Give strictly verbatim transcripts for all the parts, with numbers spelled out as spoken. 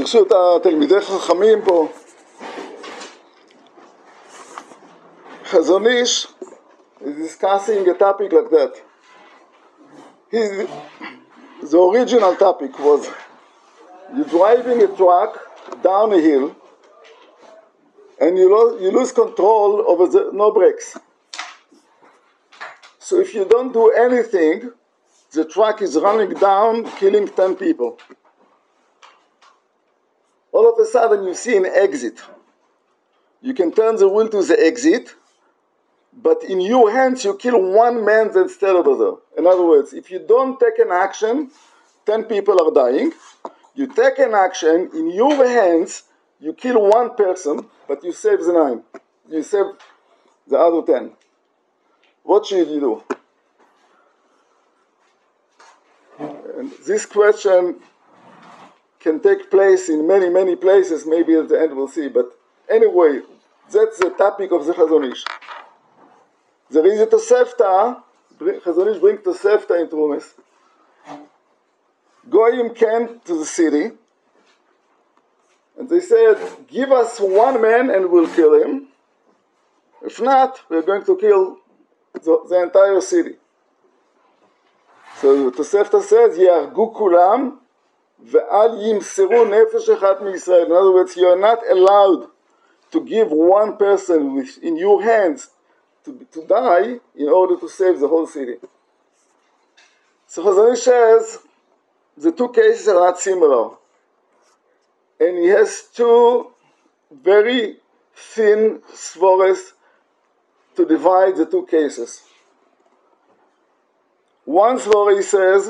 ברשות התלמידי חכמים פה, Chazon Ish is discussing a topic like that. His, the original topic was you're driving a truck down a hill and you, lo- you lose control over the no brakes. So if you don't do anything, the truck is running down, killing ten people. All of a sudden you see an exit. You can turn the wheel to the exit, but in your hands you kill one man that's still over there. In other words, if you don't take an action, ten people are dying. You take an action, in your hands you kill one person, but you save the nine. You save the other ten. What should you do? And this question can take place in many, many places. Maybe at the end we'll see. But anyway, that's the topic of the Chazon Ish. There is a Tosefta. Chazon Ish brings Tosefta in Trumas. Goyim came to the city, and they said, give us one man and we'll kill him. If not, we're going to kill the, the entire city. So the Tosefta says, Yargu kulam ve'al yimseru nefesh echat miYisrael. In other words, you are not allowed to give one person with, in your hands to, to die in order to save the whole city. So Chazon Ish says, the two cases are not similar. And he has two very thin svores to divide the two cases. One svore says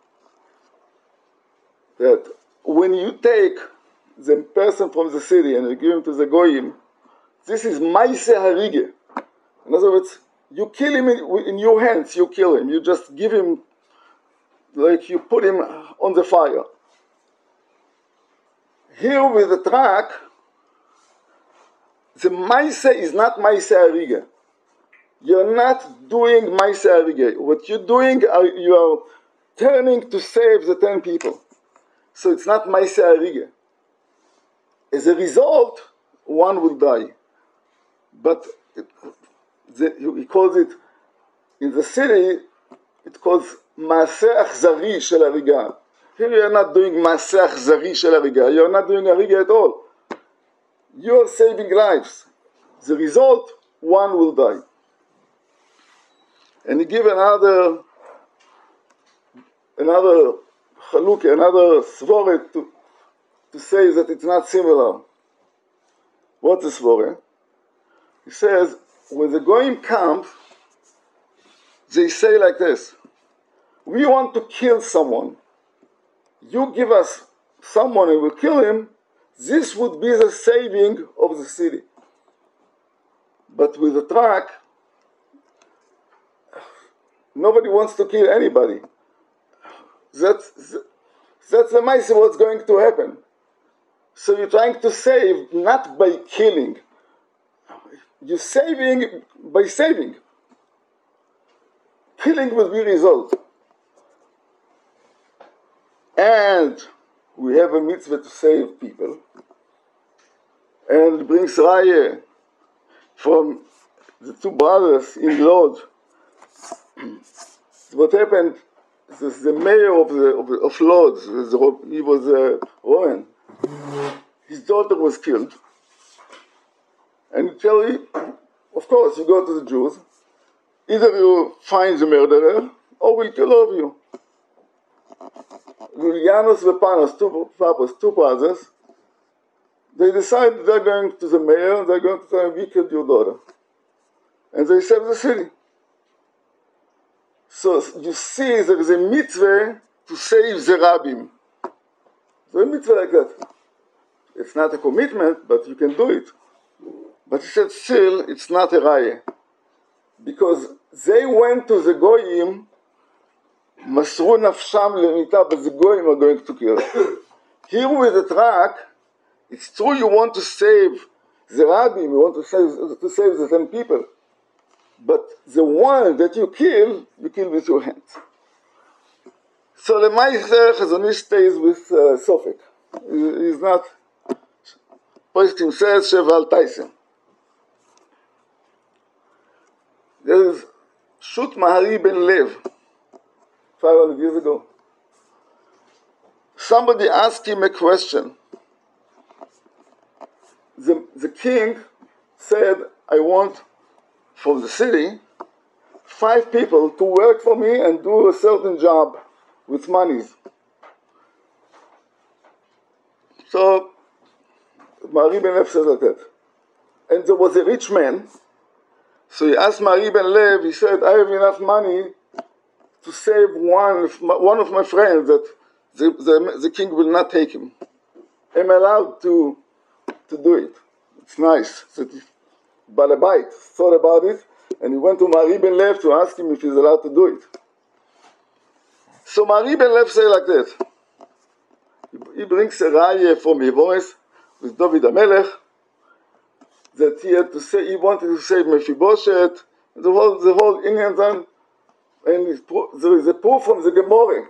that when you take the person from the city and you give him to the goyim, this is maise harige. In other words, you kill him in, in your hands, you kill him. You just give him, like you put him on the fire. Here with the truck, the maise is not maise harige. You're not doing maise harige. What you're doing, are, you are turning to save the ten people. So it's not maise harige. As a result, one will die. But it, the, he calls it, in the city, it calls maaseh achzari shel hariga. Here you are not doing maaseh achzari shel hariga. You are not doing hariga at all. You are saving lives. The result, one will die. And he give another, another chaluk, another svore to, to say that it's not similar. What's the svore? He says, when the goyim come, they say like this, we want to kill someone. You give us someone and we'll kill him. This would be the saving of the city. But with the truck, nobody wants to kill anybody. That's, that's the mice of what's going to happen. So you're trying to save not by killing. You're saving by saving. Killing will be result. And we have a mitzvah to save people. And it brings Raya from the two brothers in Lod. What happened is the mayor of the of, of Lod, he was a Roman. His daughter was killed. And you tell me, of course, you go to the Jews, either you find the murderer, or we'll kill all of you. Julianus and Panos, two papas, two brothers, they decide they're going to the mayor, and they're going to tell him, we killed your daughter. And they save the city. So you see there is a mitzvah to save the rabbim. There's a mitzvah like that. It's not a commitment, but you can do it. But he said still, it's not a raya. Because they went to the goyim, masru nafsham lemita, but the goyim are going to kill. Here with the truck, it's true you want to save the rabbim, you want to save, to save the ten people. But the one that you kill, you kill with your hands. So the Ma'aser Chazon Ish stays with uh, Sofek. He's not. Poskim says, Sheval Tyson. There is Shut Mahari Ben Lev, five hundred years ago. Somebody asked him a question. The, the king said, I want from the city five people to work for me and do a certain job with monies. So, Mahari Ben Lev says like that. And there was a rich man. So he asked Mahari Ben Lev, he said, I have enough money to save one of my, one of my friends that the, the, the king will not take him. Am I allowed to, to do it? It's nice. So Balabait thought about it, and he went to Mahari Ben Lev to ask him if he's allowed to do it. So Mahari Ben Lev said like that. He brings a raya from Yevoes with David HaMelech, that he had to say, he wanted to save Mephibosheth, the whole, the whole Indian thing, and there is a proof from the Gemara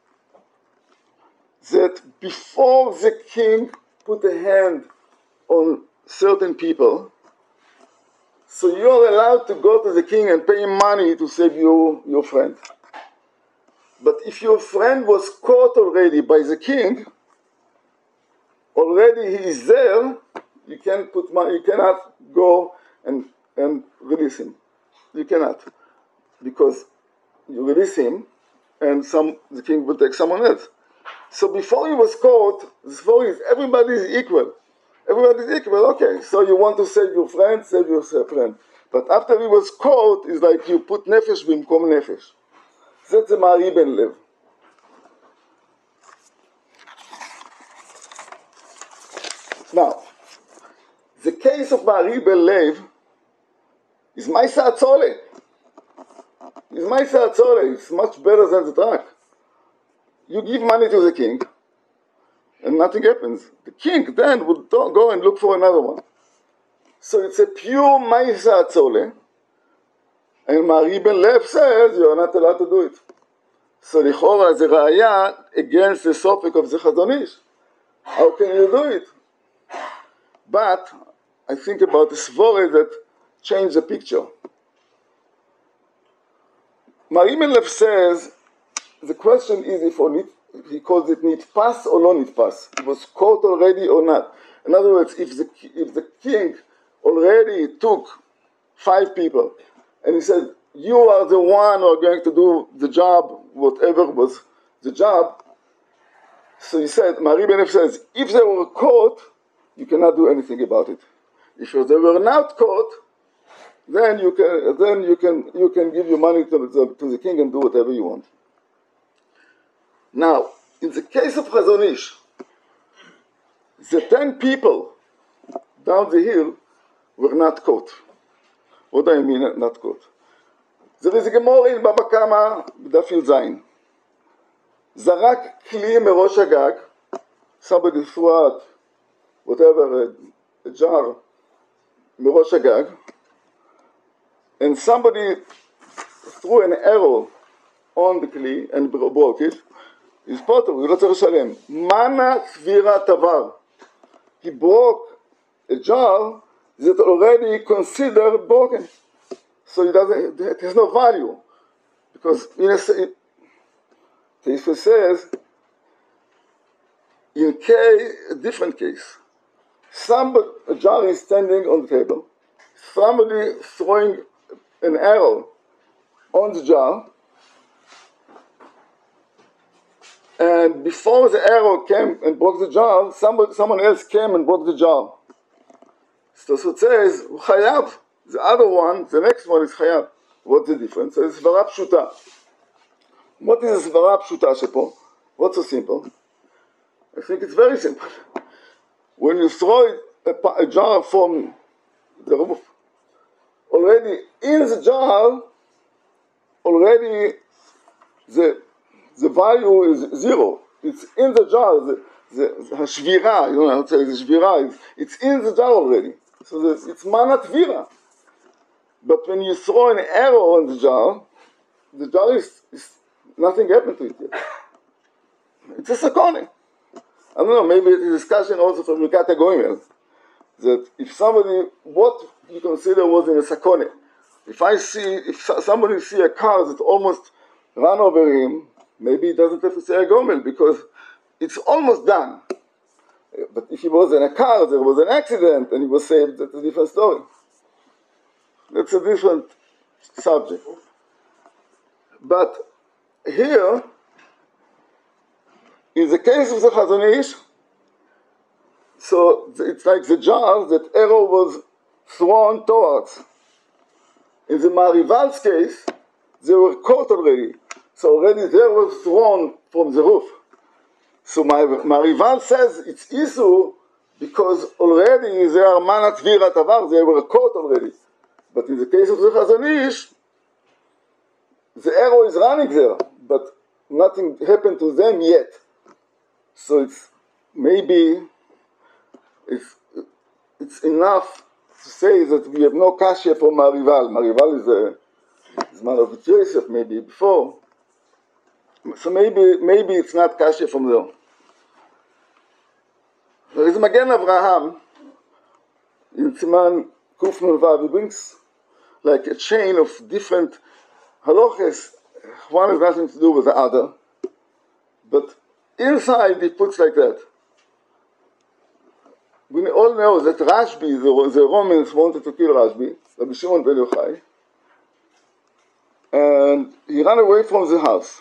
that before the king put a hand on certain people, so you're allowed to go to the king and pay him money to save you, your friend. But if your friend was caught already by the king, already he is there, you can't put money, you cannot go and, and release him. You cannot. Because you release him and some the king will take someone else. So before he was caught, before is everybody is equal. Everybody is equal, okay. So you want to save your friend, save your friend. But after he was caught, it's like you put nefesh bimkom nefesh. That's the Mahari Ben Lev. Now, the case of Mahari Ben Lev is Maisa Atzole. It's Maisa Atzole. It's much better than the track. You give money to the king, and nothing happens. The king then would go and look for another one. So it's a pure Maisa Atzole, and Mahari Ben Lev says you are not allowed to do it. So Lichora is a raya against the topic of the Chazon Ish. How can you do it? But I think about the Svore that changed the picture. Mahari Ben Lev says the question is if on it, he calls it nitpas or no nitpas. It was caught already or not. In other words, if the if the king already took five people and he said, you are the one who are going to do the job, whatever was the job. So he said, Mahari Ben Lev says, if they were caught, you cannot do anything about it. If they were not caught, then you can then you can you can give your money to the, to the king and do whatever you want. Now, in the case of Chazon Ish, the ten people down the hill were not caught. What do I mean not caught? There is a Gemara in Baba Kama, Daf Yud Zayin. Zarak kli merosh hagag, somebody threw out whatever, a, a jar, merosh hagag, and somebody threw an arrow on the kli and broke it. He's potter, he לא צריך לשלם. Mana tvira tavar. He broke a jar that already considered broken. So it doesn't, it has no value. Because in a, Teisva says, in case, a different case, somebody, a jar is standing on the table, somebody throwing an arrow on the jar, and before the arrow came and broke the jar, somebody, someone else came and broke the jar. So, so it says, Chayav. The other one, the next one is Chayav. What's the difference? So it's Svara Pshuta. What is Svara Pshuta shepo? What's so simple? I think it's very simple. When you throw a, a jar from the roof, already in the jar, already the the value is zero. It's in the jar. The, the, the shvira, you know how to say the shvira, it's, it's in the jar already. So the, it's mana tvira. But when you throw an arrow on the jar, the jar is, is nothing happened to it yet. It's a sakone. I don't know, maybe it's a discussion also from Birkat HaGoimel, that if somebody, what you consider was in a sakone, if I see, if somebody see a car that almost ran over him, maybe he doesn't have to say a gomel because it's almost done. But if he was in a car, there was an accident and he was saved, that's a different story. That's a different subject. But here, in the case of the Chazon Ish, so it's like the jar that arrow was thrown towards. In the Marival's case, they were caught already. So already they were thrown from the roof. So Marival says it's Isu because already they are manat virat avar, they were caught already. But in the case of the Chazon Ish, the arrow is running there, but nothing happened to them yet. So it's maybe it's, it's enough to say that we have no kashya for Marival. Marival is a is man of Yosef, maybe before. So maybe maybe it's not kashya from there. There is Magen Avraham in Siman Kuf Nun Vav. He brings like a chain of different halachas. One has nothing to do with the other, but inside he puts like that. We all know that Rashbi, the, the Romans wanted to kill Rashbi, Rabbi Shimon ben Yochai, and he ran away from the house.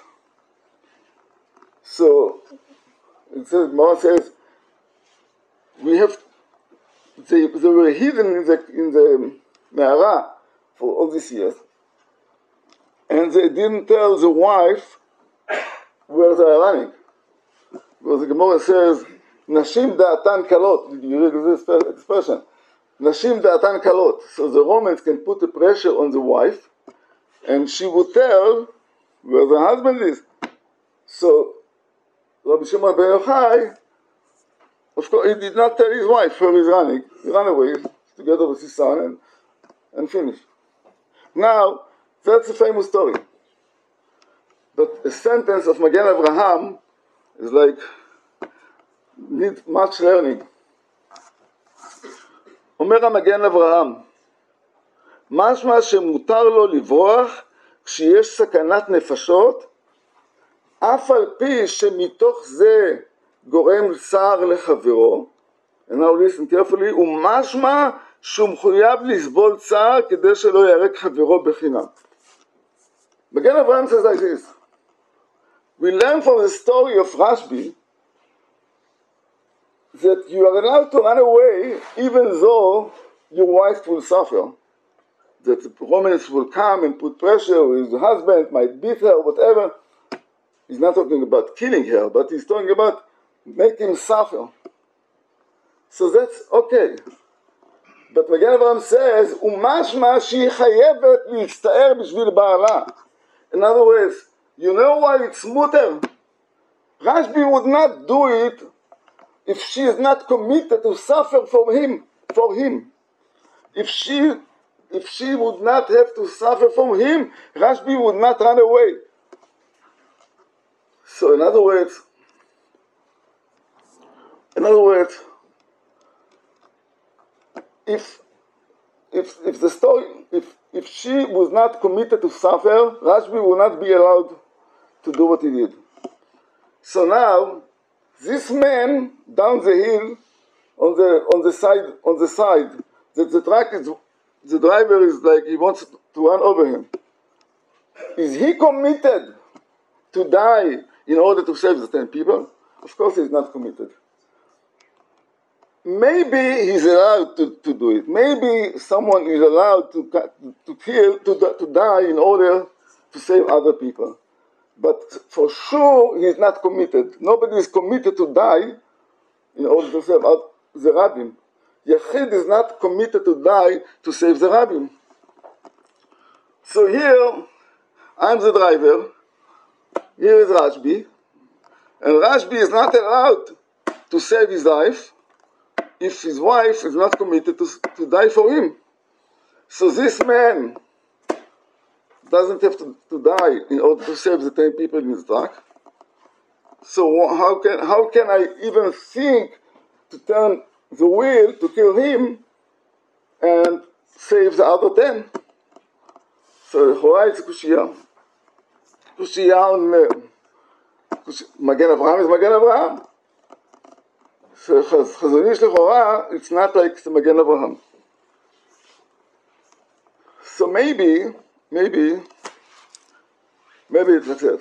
So it says, Mara says, we have, they, they were hidden in the, in the Me'ara for all these years, and they didn't tell the wife where they are running. Because the Gemara says, Nashim da'atan kalot. Did you read this expression? Nashim da'atan kalot. So the Romans can put the pressure on the wife, and she would tell where the husband is. So Rabbi Shimon ben Yochai, of course, he did not tell his wife where he's running. He ran away together with his son and, and finished. Now, that's a famous story. But a sentence of Magen Avraham is like, need much learning. אומר המגן אברהם, משמע שמותר לו לברוח כשיש סכנת נפשות, אף על פי שמתוך זה גורם צער לחברו, and now listen carefully, ומשמע שהוא מחויב לסבול צער כדי שלא יהרג חברו בחינם. מגן אברהם says like this, we learn from the story of Rashbi that you are allowed to run away even though your wife will suffer. That the Romans will come and put pressure, his husband might beat her, whatever. He's not talking about killing her, but he's talking about making him suffer. So that's okay. But Magen Avraham says, "Umashma she chayevet litztaer b'shvil ba'ala." In other words, you know why it's muter? Rashbi would not do it if she is not committed to suffer for him, for him. If she, if she would not have to suffer from him, Rashbi would not run away. So in other words, in other words, if if if the story, if if she was not committed to suffer, Rashbi would not be allowed to do what he did. So now, this man down the hill, on the on the side on the side, that the truck is, the driver is like he wants to run over him. Is he committed to die in order to save the ten people? Of course, he's not committed. Maybe he's allowed to, to do it. Maybe someone is allowed to to kill to to die in order to save other people. But for sure, he is not committed. Nobody is committed to die in order to save the Rabbim. Yachid is not committed to die to save the Rabbim. So here, I'm the driver. Here is Rashbi. And Rashbi is not allowed to save his life if his wife is not committed to, to die for him. So this man doesn't have to, to die in order to save the ten people in his truck. So how can how can I even think to turn the wheel to kill him and save the other ten? So לכאורה it's קושייה. קושייה on מגן אברהם is מגן אברהם. So חזון איש לכאורה, it's not like the מגן אברהם. So maybe, maybe, maybe it's like that.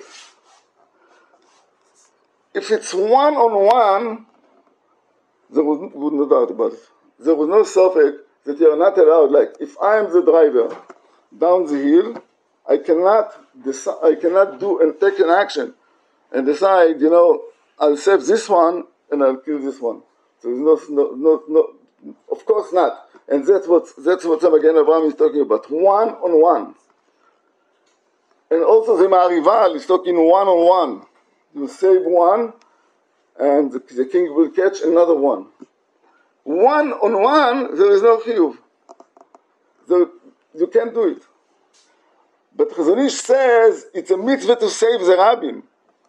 If it's one on one, there was no doubt about it. There was no suffix that you are not allowed. Like if I am the driver down the hill, I cannot decide, I cannot do and take an action and decide, you know, I'll save this one and I'll kill this one. So there's no, no, no, no, of course not. And that's what that's what Magen Avraham is talking about. One on one. And also the Ma'arival is talking one on one. You save one, and the, the king will catch another one. One on one, there is no chiyuv. There, you can't do it. But Chazon Ish says it's a mitzvah to save the rabbim.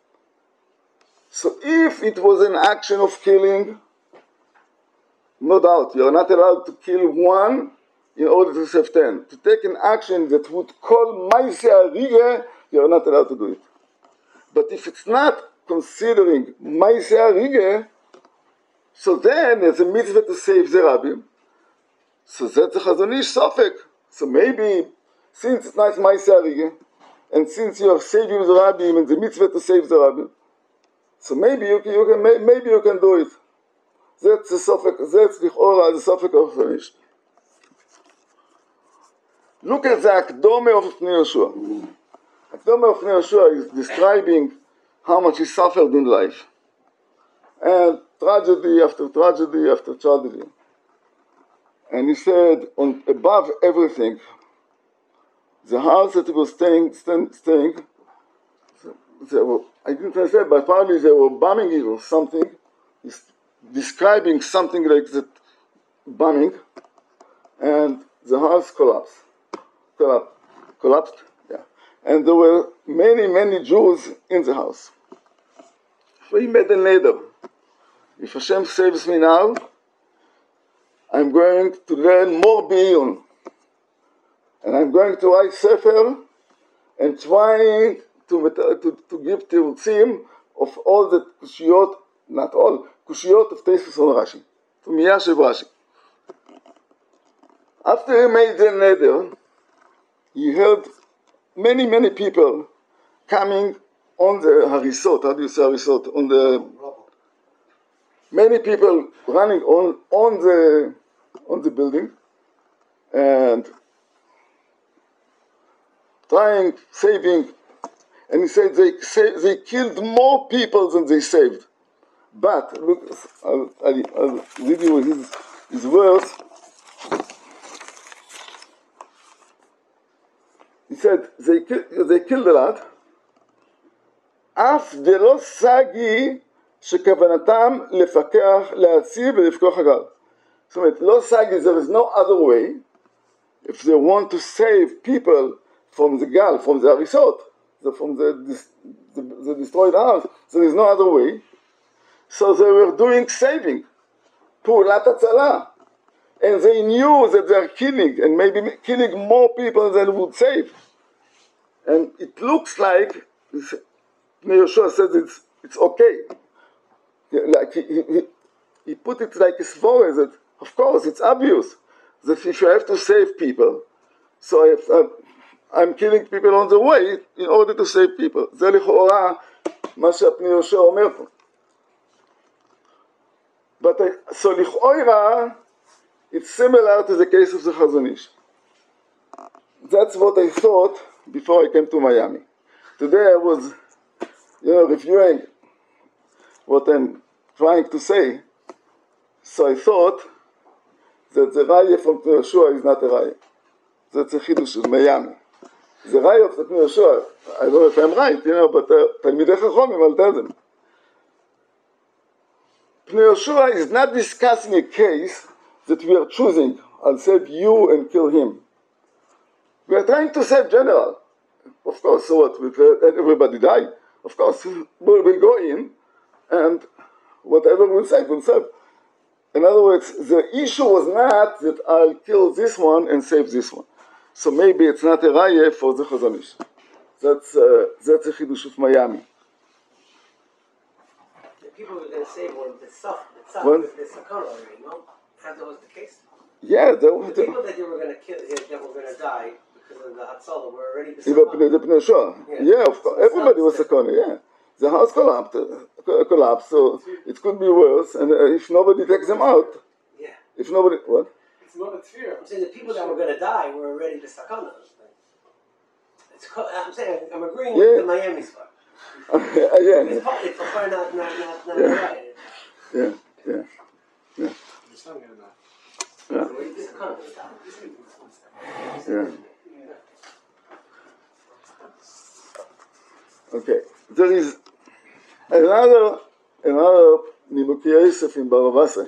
So if it was an action of killing, no doubt, you are not allowed to kill one in order to save ten. To take an action that would call Maaseh Harigah, you are not allowed to do it. But if it's not considering Maaseh Harigah, so then there's a mitzvah to save the rabbim. So that's a Chazon Ish sofek. So maybe, since it's not Maaseh Harigah, and since you are saving the rabbim and the mitzvah to save the rabbim, so maybe you can, you can maybe you can do it. That's the sofek. That's the Chora, the sofek of Chazon Ish. Look at the Akdome of Pnei Yehoshua. Akdome of Pnei Yehoshua is describing how much he suffered in life. And tragedy after tragedy after tragedy. And he said, on above everything, the house that he was staying, staying, staying they were, I didn't understand, but probably they were bombing it or something. He's describing something like that bombing, and the house collapsed. Collapsed. Collapsed. Yeah. And there were many, many Jews in the house. So he made a neder. If Hashem saves me now, I'm going to learn more Biyun. And I'm going to write Sefer and trying to, to, to give Tirutzim of all the Kushiyot, not all, Kushiyot of Tosfos on Rashi, to Miyashiv Rashi. After he made the neder, he heard many, many people coming on the harisot. How do you say harisot? On the many people running on on the on the building and trying saving. And he said they they killed more people than they saved. But look, I'll, I'll, I'll read you his his words. He said, they, they killed a lot. אף דלא סגי שכוונתם לפקח, להציב ולפקוח הגל. זאת אומרת, לא סגי, there is no other way. If they want to save people from the gal, from the harisot, from the, the, the destroyed house, there is no other way. So they were doing saving. פעולת הצלה. And they knew that they are killing, and maybe killing more people than would save. And it looks like, Pnei Yehoshua says it's, it's okay. Like he, he, he put it like a svore, that of course it's obvious that if you have to save people, so I have, I'm killing people on the way in order to save people. זה לכאורה מה שפנei Yehoshua אומר פה. But I, so לכאורה, it's similar to the case of the Chazon Ish. That's what I thought before I came to Miami. Today I was, you know, reviewing what I'm trying to say. So I thought that the Raya from Pnei Yehoshua is not a Raya. That's a Chidush of Miami. The Raya of the Pnei Yehoshua, I don't know if I'm right, you know, but Talmidei Chachomim, I'll tell them. Pnei Yehoshua is not discussing a case that we are choosing. I'll save you and kill him. We are trying to save general. Of course, so what? Will everybody die? Of course, we'll go in and whatever will save will save. In other words, the issue was not that I'll kill this one and save this one. So maybe it's not a raya for the Chazon Ish. That's uh, that's a chidush of Miami. The people were going to save were the Saf, the Saf What? with the Sakana already, no? That was the case. Yeah, The was people that you were going to kill, that were going to die because of the Hatzalah were already the Even Sakana. the Pnei Shoah. Yeah. Yeah, of course. So Everybody was sounds Sakana, yeah. The house collapsed, uh, collapsed, so it could be worse, and uh, if nobody takes them out, Yeah. if nobody, what? It's not a fear. I'm saying the people that were going to die were already the Sakana. It's co- I'm saying, I'm agreeing Yeah. with the Miami spot. yeah, It's partly for far not, not, not, not Yeah. right. yeah, yeah, yeah, It's not gonna die. yeah, Already the Sakana. yeah. Okay, there is another, another Nibuki Yosef in Baba Basra.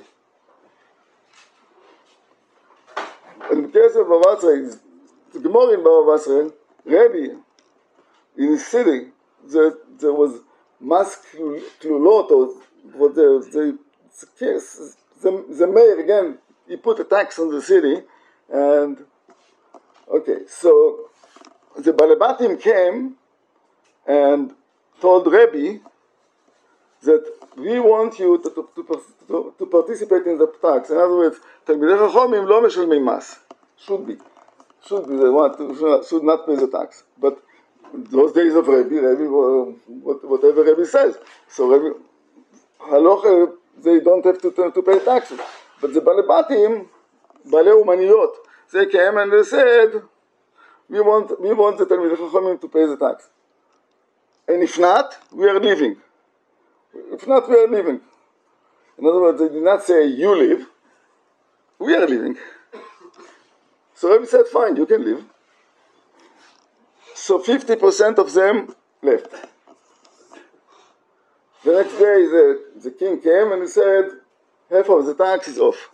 In the case of Baba Basra, the Gemara in Baba Basra, Rebbe, in his city, there, there was mass klulot, or what the, the, the, the, the mayor, again, he put a tax on the city, and, okay, so the Balabatim came and told Rebbe that we want you to, to, to, to, to participate in the tax. In other words, Talmidei Chachomim lo meshalmei mas. Should be. Should be. They want to, should not pay the tax. But those days of Rebbe, Rebbe, whatever Rebbe says. So Rebbe, halacha, they don't have to, to pay taxes. But the Balabatim, Balei Umaniyot, they came and they said, we want, we want the Talmidei Chachomim to pay the tax. And if not, we are leaving. If not, we are leaving. In other words, they did not say, you leave. We are leaving. So Rebbe said, fine, you can leave. So fifty percent of them left. The next day, the, the king came and he said, half of the tax is off.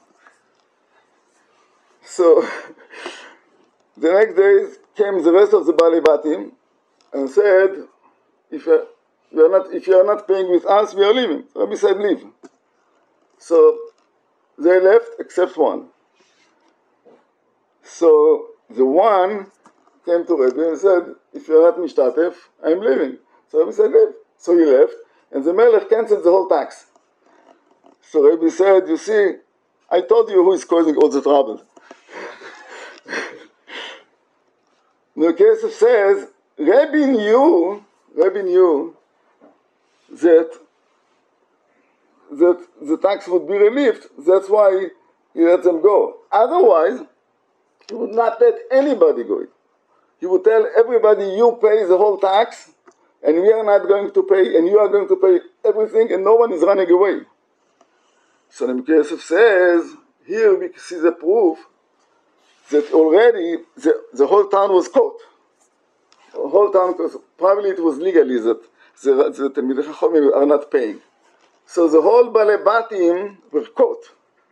So the next day came the rest of the Balei Batim and said, if you, you are not if you are not paying with us, we are leaving. So Rabbi said, leave. So they left except one. So the one came to Rabbi and said, if you are not mishtatef, I am leaving. So Rabbi said, leave. So he left, and the Melech cancelled the whole tax. So Rabbi said, you see, I told you who is causing all the trouble. Nurkesef says, Rabbi knew, Rabbi knew that, that the tax would be relieved. That's why he let them go. Otherwise, he would not let anybody go. He would tell everybody, you pay the whole tax, and we are not going to pay, and you are going to pay everything, and no one is running away. So Nurkesef says, here we see the proof that already the, the whole town was caught. The whole town, because probably it was legally that the, the Talmidei Chachomim are not paying. So the whole Balei Batim were caught.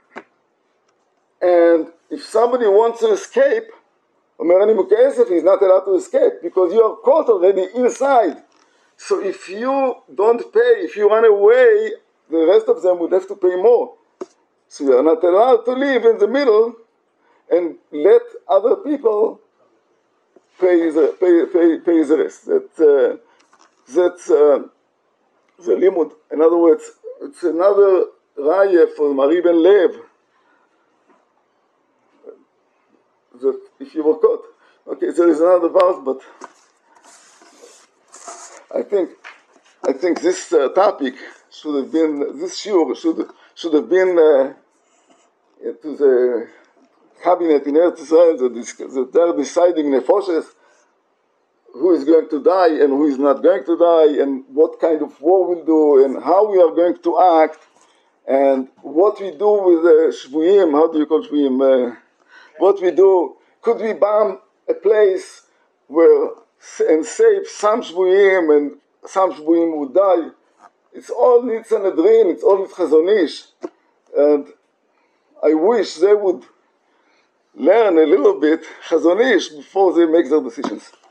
And if somebody wants to escape, Omer Nibuki Yosef is not allowed to escape because you are caught already inside. So if you don't pay, if you run away, the rest of them would have to pay more. So you are not allowed to live in the middle and let other people pay the, pay, pay, pay the rest. That, uh, that's uh, the limud. In other words, it's another raya for Mari Ben Lev. That if you were caught. Okay, there is another verse, but I think I think this uh, topic should have been, this shiur should, should have been uh, to the cabinet in Eretz Israel, that they're deciding nefoshes, who is going to die and who is not going to die, and what kind of war we'll do, and how we are going to act, and what we do with the shvuyim, how do you call shvuyim? Uh, what we do, could we bomb a place where and save some shvuyim and some shvuyim would die? It's all needs Sanhedrin, it's all needs Chazon Ish, and I wish they would learn a little bit Chazon Ish before they make their decisions.